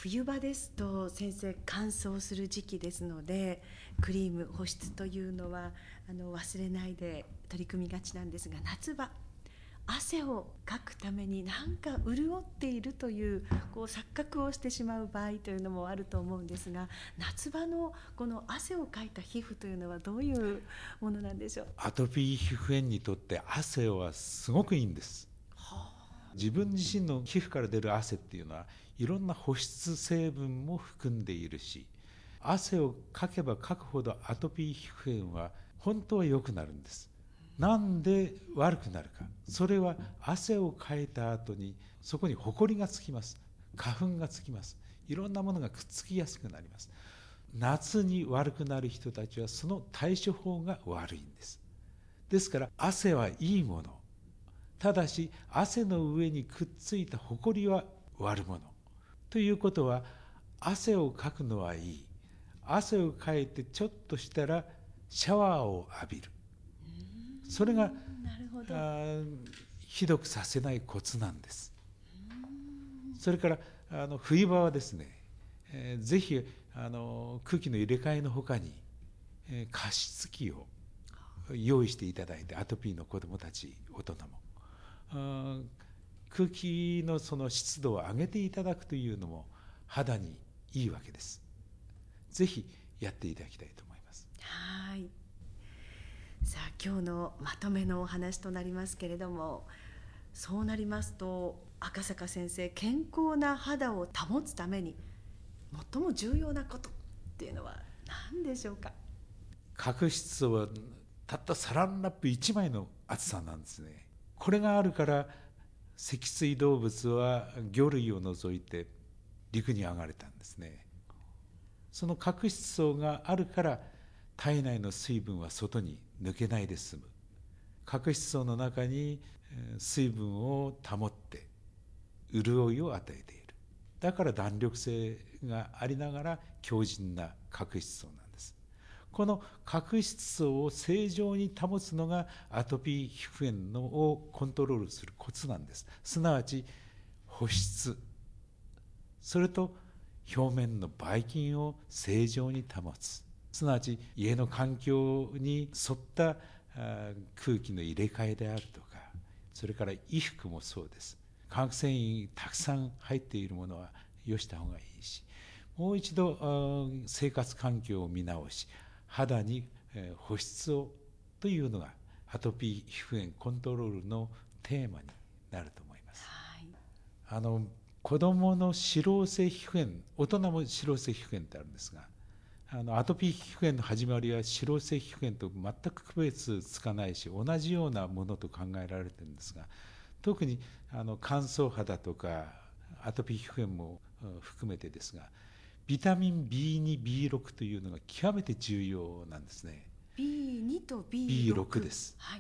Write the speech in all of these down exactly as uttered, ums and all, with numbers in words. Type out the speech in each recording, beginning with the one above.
冬場ですと先生乾燥する時期ですので、クリーム保湿というのはあの忘れないで取り組みがちなんですが、夏場汗をかくためになんか潤っているというこう錯覚をしてしまう場合というのもあると思うんですが、夏場のこの汗をかいた皮膚というのはどういうものなんでしょう。 アトピー皮膚炎にとって汗はすごくいいんです。自分自身の皮膚から出る汗っていうのはいろんな保湿成分も含んでいるし、汗をかけばかくほどアトピー皮膚炎は本当は良くなるんです。なんで悪くなるか、それは汗をかいた後にそこにホコリがつきます、花粉がつきます、いろんなものがくっつきやすくなります。夏に悪くなる人たちはその対処法が悪いんです。ですから汗はいいもの、ただし汗の上にくっついたホコリは悪者ということは、汗をかくのはいい、汗をかいてちょっとしたらシャワーを浴びる、それがなるほど。 あひどくさせないコツなんです。それからあの冬場はですね、えー、ぜひあの空気の入れ替えのほかに、えー、加湿器を用意していただいて、アトピーの子どもたち大人もあ空気のその湿度を上げていただくというのも肌にいいわけです。ぜひやっていただきたいと思います。 はい。さあ今日のまとめのお話となりますけれども、そうなりますと赤坂先生、健康な肌を保つために最も重要なことっていうのは何でしょうか。 角質はたったサランラップいちまいの厚さなんですね。これがあるから脊椎動物は魚類を除いて陸に上がれたんですね。その角質層があるから体内の水分は外に抜けないで済む。角質層の中に水分を保って潤いを与えている。だから弾力性がありながら強靭な角質層なんです。この角質層を正常に保つのがアトピー皮膚炎のをコントロールするコツなんです。すなわち保湿、それと表面のばい菌を正常に保つ、すなわち家の環境に沿った空気の入れ替えであるとか、それから衣服もそうです。化学繊維たくさん入っているものはよした方がいいし、もう一度生活環境を見直し、肌に保湿をというのがアトピー皮膚炎コントロールのテーマになると思います。 はい、 あの子どもの脂漏性皮膚炎、大人も脂漏性皮膚炎ってあるんですが、あのアトピー皮膚炎の始まりは脂漏性皮膚炎と全く区別つかないし、同じようなものと考えられているんですが、特にあの乾燥肌とかアトピー皮膚炎も含めてですが、ビタミン ビーツー、ビーシックス というのが極めて重要なんですね。 ビーツー と ビーシックス。 ビーシックス です。はい、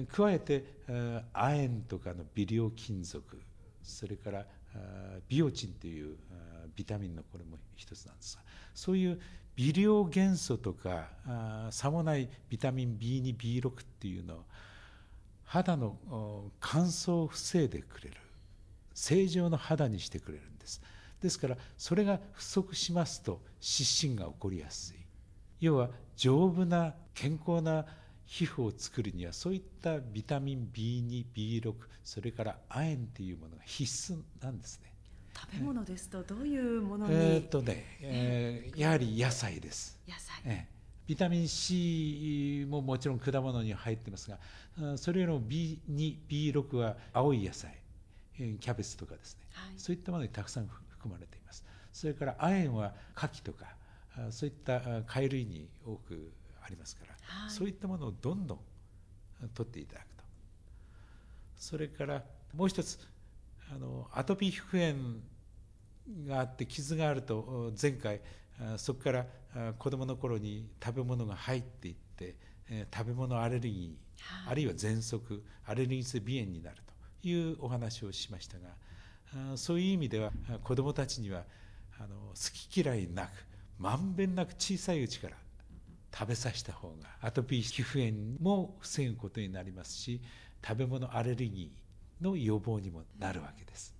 加えて亜鉛とかの微量金属、それからビオチンというビタミンのこれも一つなんですが、そういう微量元素とかさもないビタミン ビーツー、ビーシックス っていうのは肌の乾燥を防いでくれる、正常の肌にしてくれるんです。ですからそれが不足しますと湿疹が起こりやすい。要は丈夫な健康な皮膚を作るにはそういったビタミン ビーツー、ビーシックス、それから亜鉛というものが必須なんですね。 食べ物ですとどういうものに。 えーっとね、えー、やはり野菜です。 野菜、 えービタミン C ももちろん果物には入ってますが、それよりも ビーツー、ビーシックス は青い野菜、キャベツとかですね、はい、そういったものにたくさん含まれています。それから亜鉛は牡蠣とかそういった貝類に多くありますから、はい、そういったものをどんどん取っていただくと。それからもう一つ、あのアトピー皮膚炎があって傷があると、前回そこから子どもの頃に食べ物が入っていって食べ物アレルギー、はい、あるいは喘息、アレルギー性鼻炎になるというお話をしましたが、そういう意味では子どもたちにはあの好き嫌いなくまんべんなく小さいうちから食べさせた方がアトピー皮膚炎も防ぐことになりますし、食べ物アレルギーの予防にもなるわけです。